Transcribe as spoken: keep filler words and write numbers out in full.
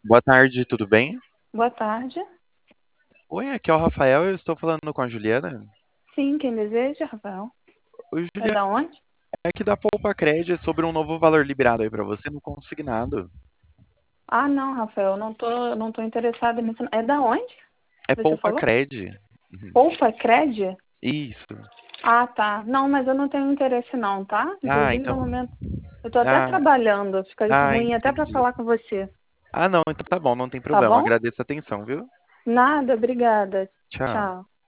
Boa tarde, tudo bem? Boa tarde. Oi, aqui é o Rafael, eu estou falando com a Juliana. Sim, quem deseja, Rafael? Oi, É Juliana, da onde? é aqui da Poupa Cred, é sobre um novo valor liberado aí para você no consignado. Ah, não, Rafael, não tô, não tô interessada nisso. É da onde? É Você Poupa falou? Cred. Uhum. Poupa Cred? Isso. Ah, tá. Não, mas eu não tenho interesse não, tá? Ah, Inclusive, no então. momento, eu tô até Ah, trabalhando. Fica ah, ruim até pra entendi. falar com você. Ah, não, então tá bom, não tem Tá problema. bom? Agradeço a atenção, viu? Nada, obrigada. Tchau. Tchau.